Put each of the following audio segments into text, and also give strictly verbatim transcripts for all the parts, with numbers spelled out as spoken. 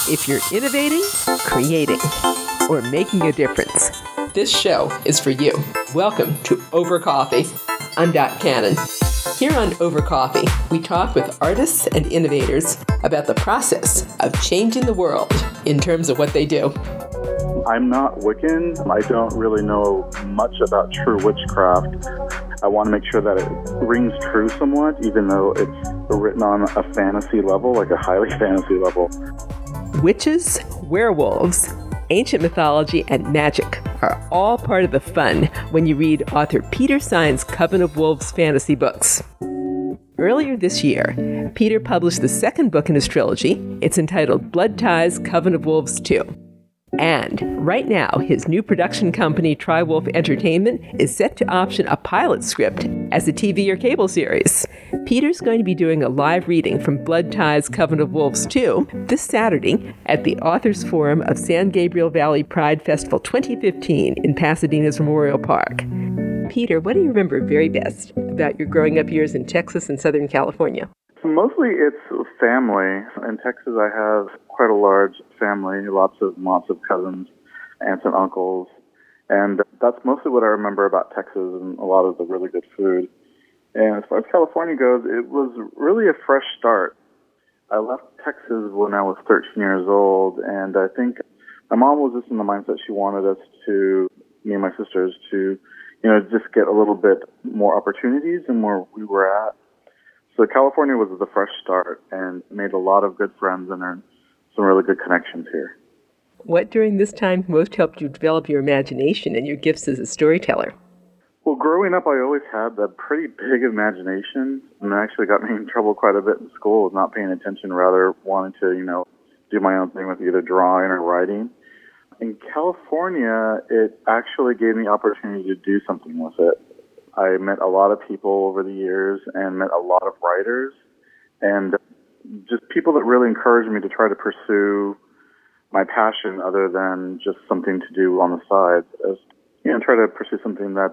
If you're innovating, creating, or making a difference, this show is for you. Welcome to Over Coffee. I'm Dot Cannon. Here on Over Coffee, we talk with artists and innovators about the process of changing the world in terms of what they do. I'm not Wiccan. I don't really know much about true witchcraft. I want to make sure that it rings true somewhat, even though it's written on a fantasy level, like a highly fantasy level. Witches, werewolves, ancient mythology, and magic are all part of the fun when you read author Peter Sine's Coven of Wolves fantasy books. Earlier this year, Peter published the second book in his trilogy. It's entitled Blood Ties, Coven of Wolves two. And right now, his new production company, Tri-Wolf Entertainment, is set to option a pilot script as a T V or cable series. Peter's going to be doing a live reading from Blood Ties, Coven of Wolves two this Saturday at the Authors Forum of San Gabriel Valley Pride Festival twenty fifteen in Pasadena's Memorial Park. Peter, what do you remember very best about your growing up years in Texas and Southern California? Mostly it's family. In Texas, I have quite a large family, lots of lots of cousins, aunts and uncles, and that's mostly what I remember about Texas and a lot of the really good food. And as far as California goes, it was really a fresh start. I left Texas when I was thirteen years old, and I think my mom was just in the mindset she wanted us to, me and my sisters, to, you know, just get a little bit more opportunities than where we were at. So California was the fresh start and made a lot of good friends and earned some really good connections here. What during this time most helped you develop your imagination and your gifts as a storyteller? Well, growing up, I always had a pretty big imagination, and it actually got me in trouble quite a bit in school with not paying attention, rather wanting to, you know, do my own thing with either drawing or writing. In California, it actually gave me opportunity to do something with it. I met a lot of people over the years and met a lot of writers and just people that really encouraged me to try to pursue my passion other than just something to do on the side. As, you know, try to pursue something that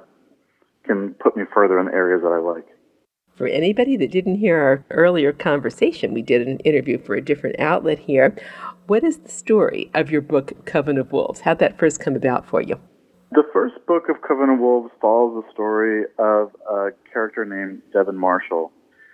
can put me further in the areas that I like. For anybody that didn't hear our earlier conversation, we did an interview for a different outlet here. What is the story of your book, Coven of Wolves? How'd that first come about for you? The first book of Coven of Wolves follows the story of a character named Devin Marshall.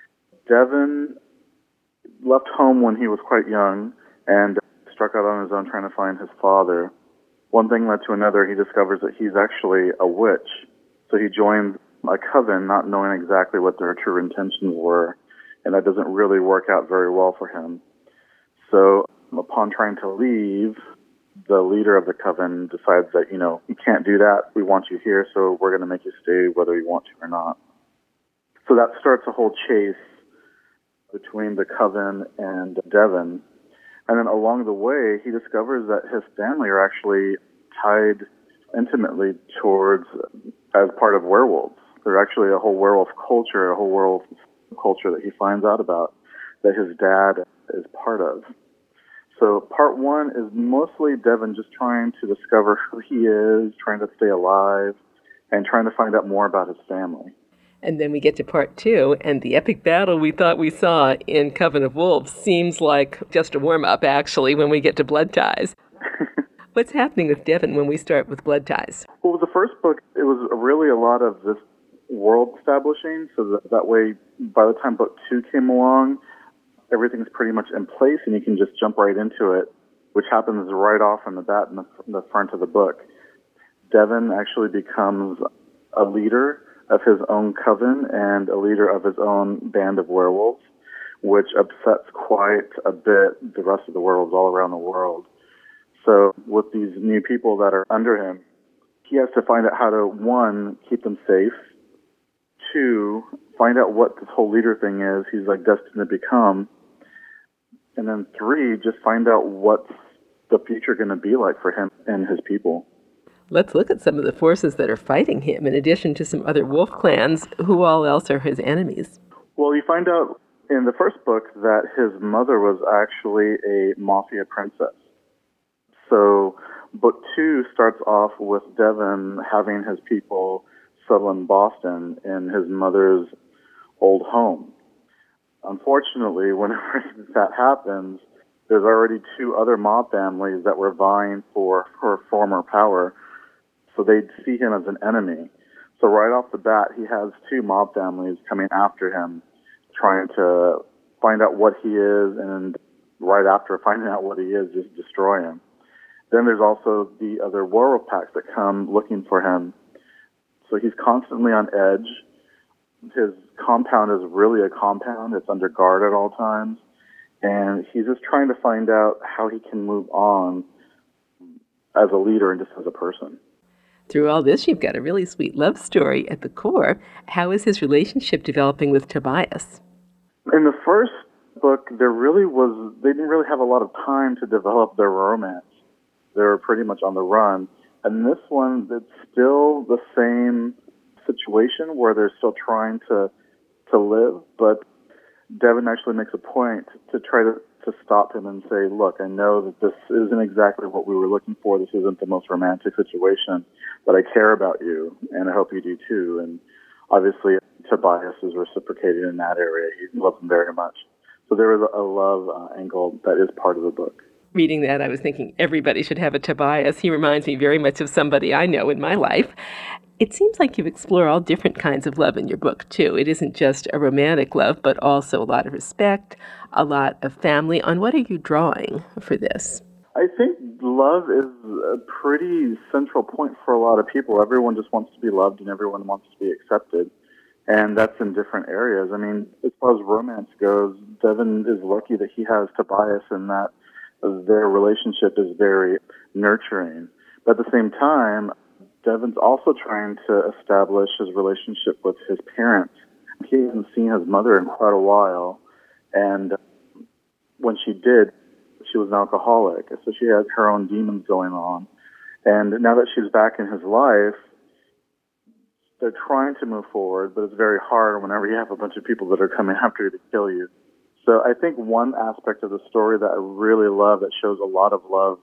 Devin left home when he was quite young and struck out on his own trying to find his father. One thing led to another. He discovers that he's actually a witch. So he joins a coven not knowing exactly what their true intentions were, and that doesn't really work out very well for him. So upon trying to leave, the leader of the coven decides that, you know, you can't do that. We want you here, so we're going to make you stay whether you want to or not. So that starts a whole chase between the coven and Devin. And then along the way, he discovers that his family are actually tied intimately towards, as part of werewolves. There's actually a whole werewolf culture, a whole werewolf culture that he finds out about that his dad is part of. So part one is mostly Devin just trying to discover who he is, trying to stay alive, and trying to find out more about his family. And then we get to part two, and the epic battle we thought we saw in Coven of Wolves seems like just a warm-up, actually, when we get to Blood Ties. What's happening with Devin when we start with Blood Ties? Well, with the first book, it was really a lot of this world establishing, so that, that way, by the time book two came along, everything's pretty much in place and you can just jump right into it, which happens right off in the bat in the, in the front of the book. Devin actually becomes a leader of his own coven and a leader of his own band of werewolves, which upsets quite a bit the rest of the werewolves all around the world. So with these new people that are under him, he has to find out how to, one, keep them safe, two, find out what this whole leader thing is he's like destined to become, and then three, just find out what's the future going to be like for him and his people. Let's look at some of the forces that are fighting him, in addition to some other wolf clans. Who all else are his enemies? Well, you find out in the first book that his mother was actually a mafia princess. So book two starts off with Devin having his people settle in Boston in his mother's old home. Unfortunately, whenever that happens, there's already two other mob families that were vying for, for former power, so they'd see him as an enemy. So right off the bat, he has two mob families coming after him, trying to find out what he is, and right after finding out what he is, just destroy him. Then there's also the other werewolf packs that come looking for him. So he's constantly on edge. His compound is really a compound. It's under guard at all times. And he's just trying to find out how he can move on as a leader and just as a person. Through all this, you've got a really sweet love story at the core. How is his relationship developing with Tobias? In the first book, there really was, they didn't really have a lot of time to develop their romance. They were pretty much on the run. And this one, it's still the same situation where they're still trying to to live, but Devin actually makes a point to try to, to stop him and say, look, I know that this isn't exactly what we were looking for. This isn't the most romantic situation, but I care about you, and I hope you do too. And obviously, Tobias is reciprocated in that area. He loves him very much. So there is a love uh, angle that is part of the book. Reading that, I was thinking everybody should have a Tobias. He reminds me very much of somebody I know in my life. It seems like you explore all different kinds of love in your book, too. It isn't just a romantic love, but also a lot of respect, a lot of family. On what are you drawing for this? I think love is a pretty central point for a lot of people. Everyone just wants to be loved and everyone wants to be accepted. And that's in different areas. I mean, as far as romance goes, Devin is lucky that he has Tobias and that their relationship is very nurturing. But at the same time, Devin's also trying to establish his relationship with his parents. He hasn't seen his mother in quite a while, and when she did, she was an alcoholic, so she had her own demons going on. And now that she's back in his life, they're trying to move forward, but it's very hard whenever you have a bunch of people that are coming after you to kill you. So I think one aspect of the story that I really love, that shows a lot of love,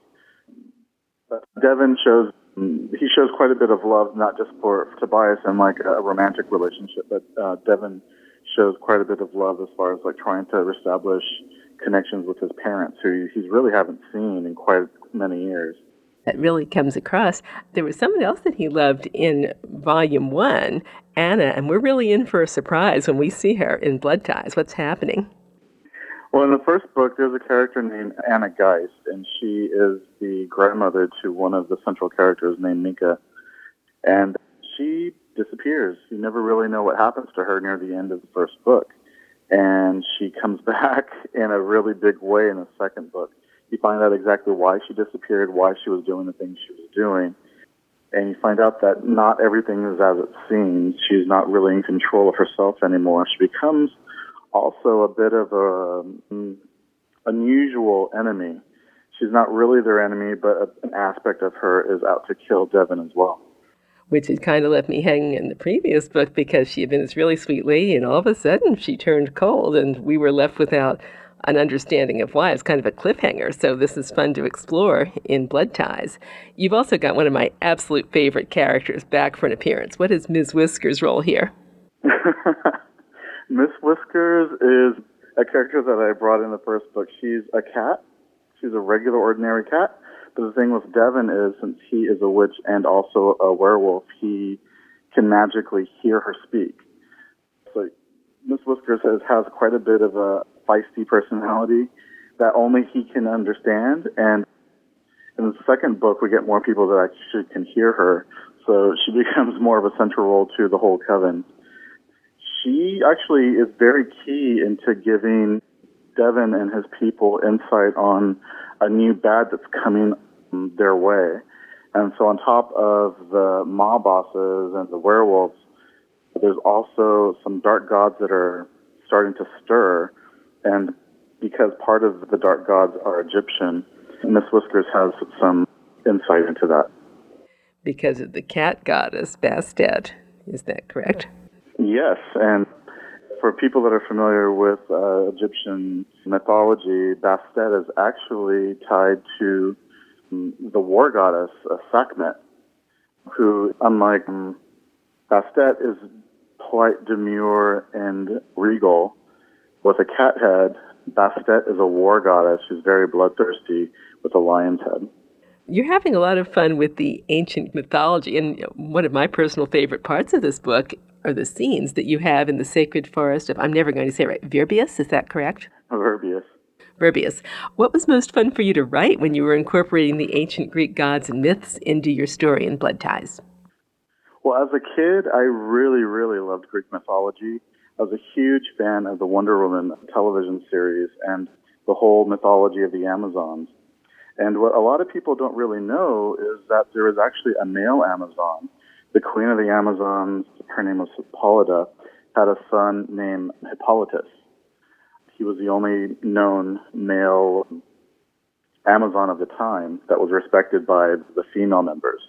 Devin shows he shows quite a bit of love, not just for Tobias and like a romantic relationship, but uh, Devin shows quite a bit of love as far as like trying to establish connections with his parents, who he's really haven't seen in quite many years. That really comes across. There was someone else that he loved in Volume One, Anna, and we're really in for a surprise when we see her in Blood Ties. What's happening? Well, in the first book, there's a character named Anna Geist, and she is the grandmother to one of the central characters named Mika. And she disappears. You never really know what happens to her near the end of the first book. And she comes back in a really big way in the second book. You find out exactly why she disappeared, why she was doing the things she was doing. And you find out that not everything is as it seems. She's not really in control of herself anymore. She becomes also a bit of a um, unusual enemy. She's not really their enemy, but a, an aspect of her is out to kill Devin as well. Which had kind of left me hanging in the previous book because she had been this really sweet lady, and all of a sudden she turned cold, and we were left without an understanding of why. It's kind of a cliffhanger, so this is fun to explore in Blood Ties. You've also got one of my absolute favorite characters back for an appearance. What is Miz Whiskers' role here? Miss Whiskers is a character that I brought in the first book. She's a cat. She's a regular, ordinary cat. But the thing with Devin is, since he is a witch and also a werewolf, he can magically hear her speak. So Miss Whiskers has, has quite a bit of a feisty personality that only he can understand. And in the second book, we get more people that actually can hear her. So she becomes more of a central role to the whole coven. She actually is very key into giving Devin and his people insight on a new bad that's coming their way. And so on top of the mob bosses and the werewolves, there's also some dark gods that are starting to stir. And because part of the dark gods are Egyptian, Miss Whiskers has some insight into that. Because of the cat goddess, Bastet. Is that correct? Yes, and for people that are familiar with uh, Egyptian mythology, Bastet is actually tied to um, the war goddess uh, Sekhmet, who, unlike um, Bastet, is polite, demure, and regal with a cat head. Bastet is a war goddess. She's very bloodthirsty with a lion's head. You're having a lot of fun with the ancient mythology, and one of my personal favorite parts of this book are the scenes that you have in the sacred forest of, I'm never going to say it right, Virbius, is that correct? Virbius. Virbius. What was most fun for you to write when you were incorporating the ancient Greek gods and myths into your story in Blood Ties? Well, as a kid, I really, really loved Greek mythology. I was a huge fan of the Wonder Woman television series and the whole mythology of the Amazons. And what a lot of people don't really know is that there was actually a male Amazon. The queen of the Amazons, her name was Hippolyta, had a son named Hippolytus. He was the only known male Amazon of the time that was respected by the female members.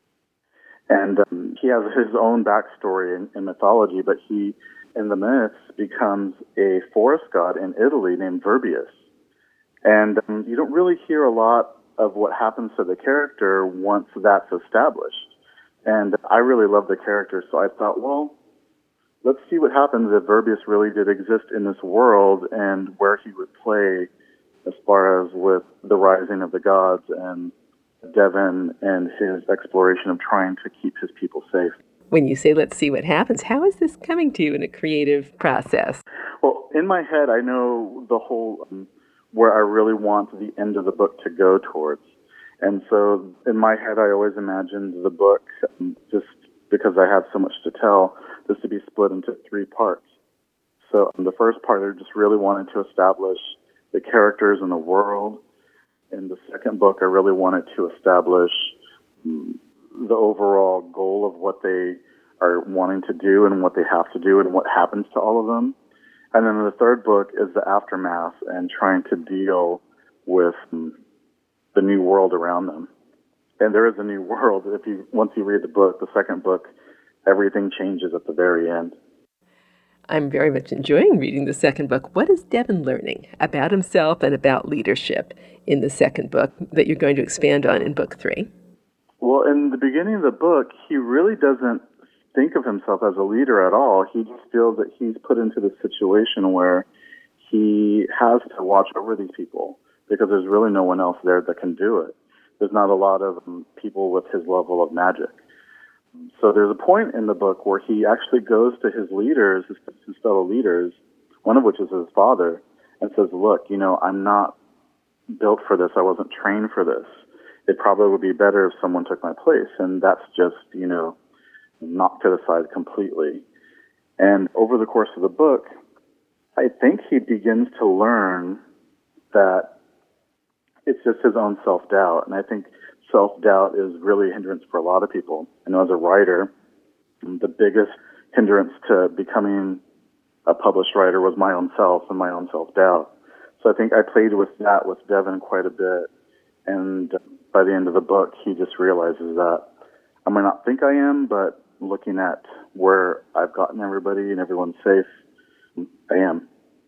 And um, he has his own backstory in, in mythology, but he, in the myths, becomes a forest god in Italy named Virbius. And um, you don't really hear a lot of what happens to the character once that's established. And I really love the character, so I thought, well, let's see what happens if Virbius really did exist in this world and where he would play as far as with the rising of the gods and Devon and his exploration of trying to keep his people safe. When you say, let's see what happens, how is this coming to you in a creative process? Well, in my head, I know the whole, um, where I really want the end of the book to go towards. And so in my head, I always imagined the book, um, just because I have so much to tell, just to be split into three parts. So um, the first part, I just really wanted to establish the characters in the world. In the second book, I really wanted to establish um, the overall goal of what they are wanting to do and what they have to do and what happens to all of them. And then the third book is the aftermath and trying to deal with um, the new world around them. And there is a new world. If you once you read the book, the second book, everything changes at the very end. I'm very much enjoying reading the second book. What is Devon learning about himself and about leadership in the second book that you're going to expand on in book three? Well, in the beginning of the book, he really doesn't think of himself as a leader at all. He just feels that he's put into this situation where he has to watch over these people because there's really no one else there that can do it. There's not a lot of um, people with his level of magic. So there's a point in the book where he actually goes to his leaders, his, his fellow leaders, one of which is his father, and says, look, you know, I'm not built for this. I wasn't trained for this. It probably would be better if someone took my place. And that's just, you know, knocked to the side completely. And over the course of the book, I think he begins to learn that it's just his own self-doubt. And I think self-doubt is really a hindrance for a lot of people. I know as a writer, the biggest hindrance to becoming a published writer was my own self and my own self-doubt. So I think I played with that with Devon quite a bit. And by the end of the book, he just realizes that I might not think I am, but looking at where I've gotten everybody and everyone's safe, I am.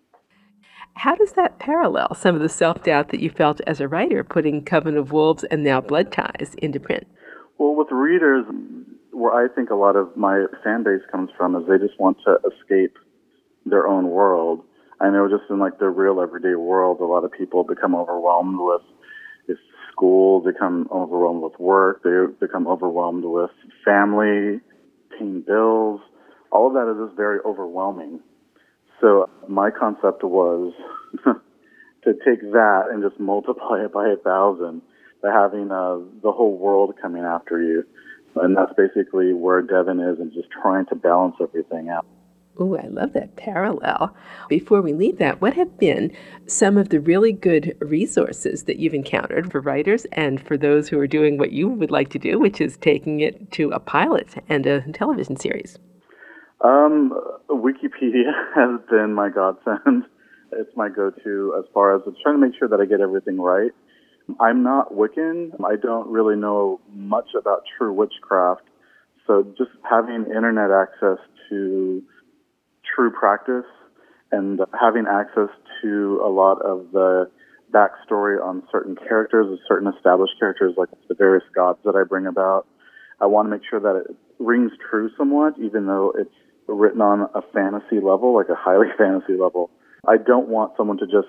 How does that parallel some of the self-doubt that you felt as a writer putting Coven of Wolves and now Blood Ties into print? Well, with readers, where I think a lot of my fan base comes from is they just want to escape their own world. I know just in like the real everyday world, a lot of people become overwhelmed with is school, they become overwhelmed with work, they become overwhelmed with family, paying bills. All of that is just very overwhelming. So my concept was to take that and just multiply it by a thousand by having uh, the whole world coming after you. And that's basically where Devon is and just trying to balance everything out. Oh, I love that parallel. Before we leave that, what have been some of the really good resources that you've encountered for writers and for those who are doing what you would like to do, which is taking it to a pilot and a television series? Um, Wikipedia has been my godsend. It's my go-to as far as trying to make sure that I get everything right. I'm not Wiccan. I don't really know much about true witchcraft. So just having internet access to true practice and having access to a lot of the backstory on certain characters, certain established characters like the various gods that I bring about. I want to make sure that it rings true somewhat, even though it's written on a fantasy level, like a highly fantasy level. I don't want someone to just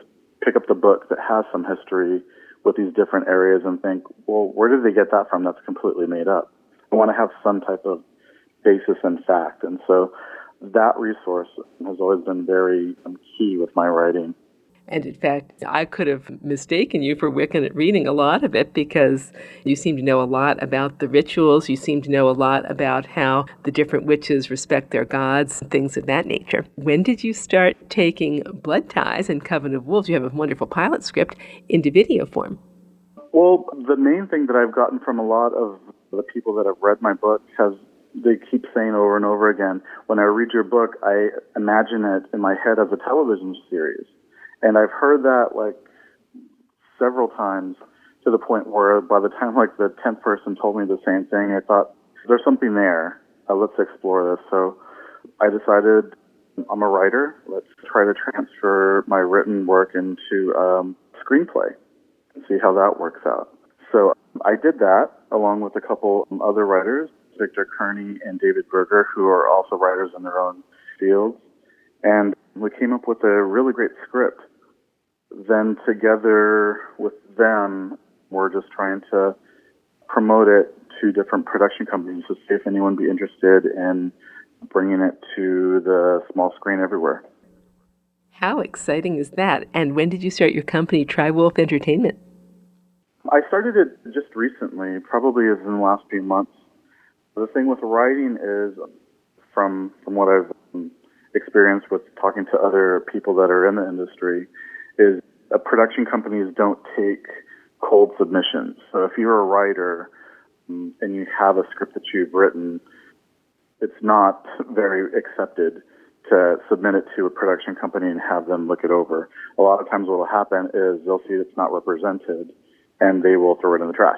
pick up the book that has some history with these different areas and think, well, where did they get that from? That's completely made up. I want to have some type of basis in fact. And so that resource has always been very um, key with my writing. And in fact, I could have mistaken you for Wiccan at reading a lot of it because you seem to know a lot about the rituals. You seem to know a lot about how the different witches respect their gods and things of that nature. When did you start taking Blood Ties and Coven of Wolves, you have a wonderful pilot script, into video form? Well, the main thing that I've gotten from a lot of the people that have read my book has they keep saying over and over again, when I read your book, I imagine it in my head as a television series. And I've heard that like several times to the point where by the time like the tenth person told me the same thing, I thought, there's something there. Uh, let's explore this. So I decided I'm a writer. Let's try to transfer my written work into um, screenplay and see how that works out. So I did that along with a couple other writers, Victor Kearney and David Berger, who are also writers in their own fields. And we came up with a really great script. Then together with them, we're just trying to promote it to different production companies to see if anyone would be interested in bringing it to the small screen everywhere. How exciting is that? And when did you start your company, Tri-Wolf Entertainment? I started it just recently, probably in the last few months. The thing with writing is, from from what I've experienced with talking to other people that are in the industry, is uh, production companies don't take cold submissions. So if you're a writer um, and you have a script that you've written, it's not very accepted to submit it to a production company and have them look it over. A lot of times what will happen is they'll see it's not represented and they will throw it in the trash.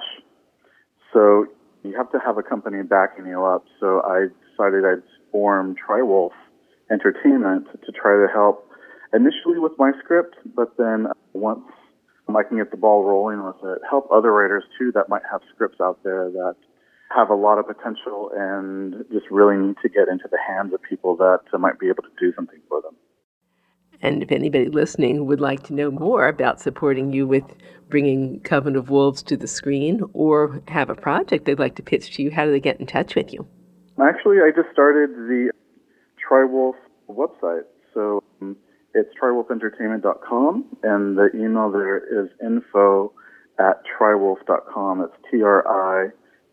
So you have to have a company backing you up. So I decided I'd form Tri-Wolf Entertainment to try to help initially with my script, but then once I can get the ball rolling with it, help other writers too that might have scripts out there that have a lot of potential and just really need to get into the hands of people that might be able to do something for them. And if anybody listening would like to know more about supporting you with bringing Coven of Wolves to the screen or have a project they'd like to pitch to you, how do they get in touch with you? Actually, I just started the Tri-Wolf website. So um, it's tri wolf entertainment dot com, and the email there is info at tri wolf dot com. It's T R I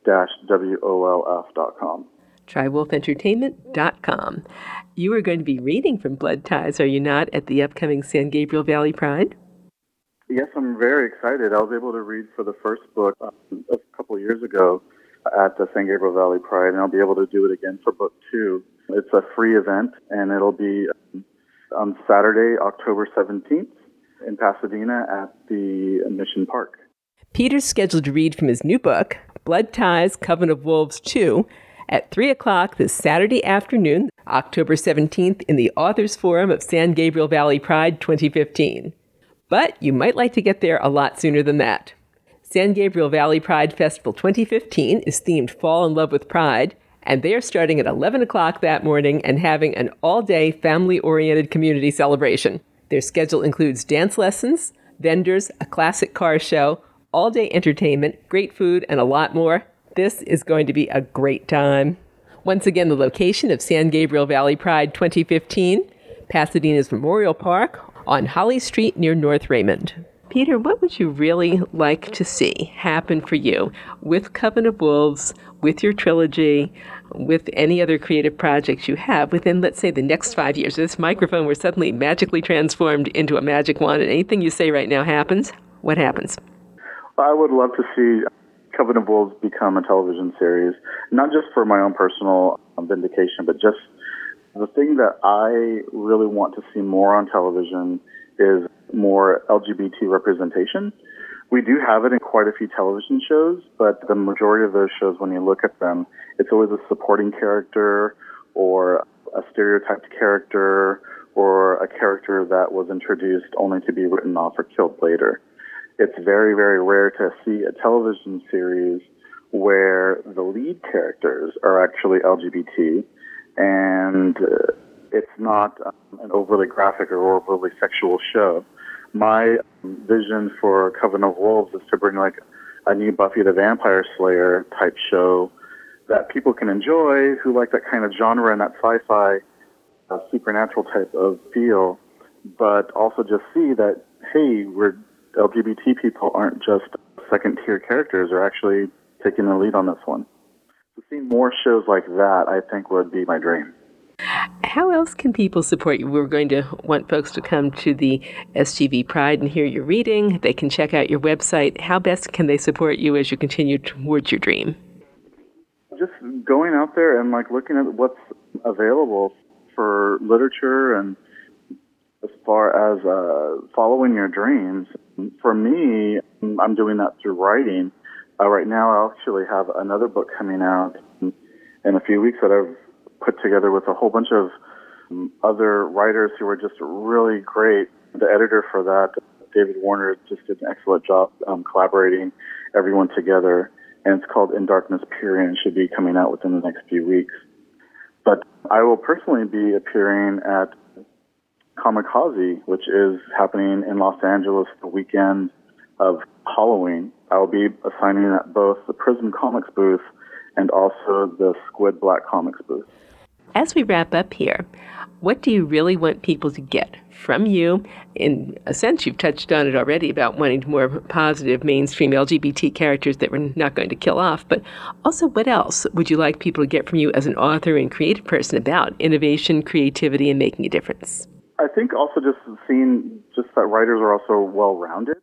W O L F dot com. tri wolf entertainment dot com. You are going to be reading from Blood Ties, are you not, at the upcoming San Gabriel Valley Pride? Yes, I'm very excited. I was able to read for the first book um, a couple of years ago at the San Gabriel Valley Pride, and I'll be able to do it again for book two. It's a free event, and it'll be um, on Saturday, October seventeenth in Pasadena at the Mission Park. Peter's scheduled to read from his new book, Blood Ties, Coven of Wolves two, at three o'clock this Saturday afternoon, October seventeenth, in the Authors Forum of San Gabriel Valley Pride twenty fifteen. But you might like to get there a lot sooner than that. San Gabriel Valley Pride Festival twenty fifteen is themed Fall in Love with Pride, and they are starting at eleven o'clock that morning and having an all-day family-oriented community celebration. Their schedule includes dance lessons, vendors, a classic car show, all-day entertainment, great food, and a lot more. This is going to be a great time. Once again, the location of San Gabriel Valley Pride twenty fifteen, Pasadena's Memorial Park on Holly Street near North Raymond. Peter, what would you really like to see happen for you with Coven of Wolves, with your trilogy, with any other creative projects you have within, let's say, the next five years? This microphone were suddenly magically transformed into a magic wand, and anything you say right now happens. What happens? I would love to see Coven of Wolves become a television series, not just for my own personal vindication, but just the thing that I really want to see more on television is more L G B T representation. We do have it in quite a few television shows, but the majority of those shows, when you look at them, it's always a supporting character or a stereotyped character or a character that was introduced only to be written off or killed later. It's very, very rare to see a television series where the lead characters are actually L G B T and uh, it's not um, an overly graphic or overly sexual show. my vision for Coven of Wolves is to bring like a new Buffy the Vampire Slayer type show that people can enjoy who like that kind of genre and that sci-fi uh, supernatural type of feel, but also just see that, hey, we're L G B T people aren't just second-tier characters, they're actually taking the lead on this one. So seeing more shows like that, I think, would be my dream. How else can people support you? We're going to want folks to come to the S G V Pride and hear your reading. They can check out your website. How best can they support you as you continue towards your dream? Just going out there and like looking at what's available for literature and as far as uh, following your dreams. For me, I'm doing that through writing. Uh, right now, I actually have another book coming out in a few weeks that I've put together with a whole bunch of um, other writers who are just really great. The editor for that, David Warner, just did an excellent job um, collaborating everyone together. And it's called In Darkness Peering, and should be coming out within the next few weeks. But I will personally be appearing at Comikaze, which is happening in Los Angeles the weekend of Halloween. I will be assigning at both the Prism Comics booth and also the Squid Black Comics booth. As we wrap up here, what do you really want people to get from you? In a sense, you've touched on it already about wanting more positive mainstream L G B T characters that we're not going to kill off. But also, what else would you like people to get from you as an author and creative person about innovation, creativity, and making a difference? I think also just seeing just that writers are also well-rounded.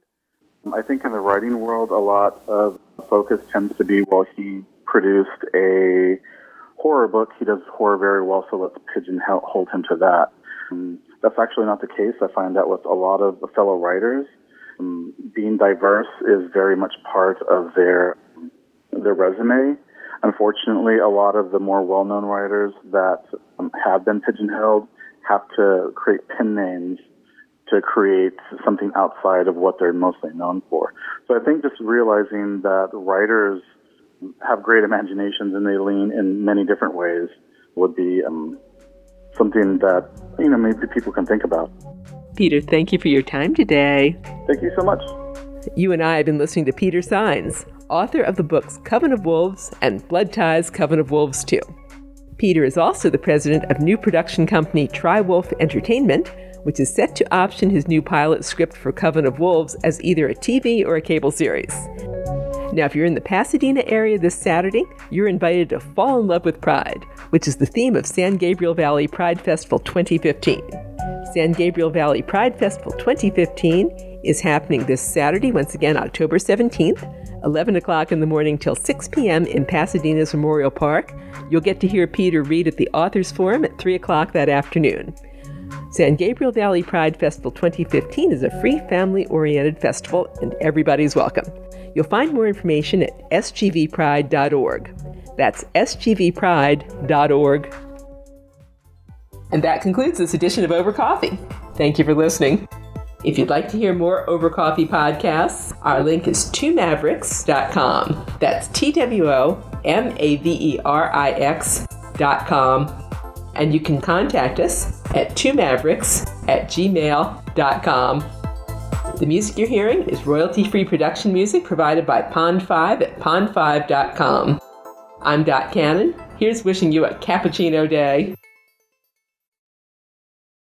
I think in the writing world, a lot of focus tends to be, well, he produced a horror book, he does horror very well, so let's pigeonhole him to that. Um, that's actually not the case. I find that with a lot of the fellow writers, um, being diverse is very much part of their their resume. Unfortunately, a lot of the more well-known writers that um, have been pigeonholed have to create pen names to create something outside of what they're mostly known for. So I think just realizing that writers have great imaginations and they lean in many different ways would be um, something that, you know, maybe people can think about. Peter, thank you for your time today. Thank you so much. You and I have been listening to Peter Sines, author of the books Coven of Wolves and Blood Ties, Coven of Wolves two. Peter is also the president of new production company Tri-Wolf Entertainment, which is set to option his new pilot script for Coven of Wolves as either a T V or a cable series. Now, if you're in the Pasadena area this Saturday, you're invited to fall in love with Pride, which is the theme of San Gabriel Valley Pride Festival twenty fifteen. San Gabriel Valley Pride Festival twenty fifteen is happening this Saturday, once again, October seventeenth, eleven o'clock in the morning till six p.m. in Pasadena's Memorial Park. You'll get to hear Peter read at the Authors Forum at three o'clock that afternoon. San Gabriel Valley Pride Festival twenty fifteen is a free, family-oriented festival, and everybody's welcome. You'll find more information at s g v pride dot org. That's s g v pride dot org. And that concludes this edition of Over Coffee. Thank you for listening. If you'd like to hear more Over Coffee podcasts, our link is two mavericks dot com. That's T W O M A V E R I X dot com. And you can contact us at two mavericks at gmail dot com. The music you're hearing is royalty-free production music provided by Pond five at pond five dot com. I'm Dot Cannon. Here's wishing you a cappuccino day.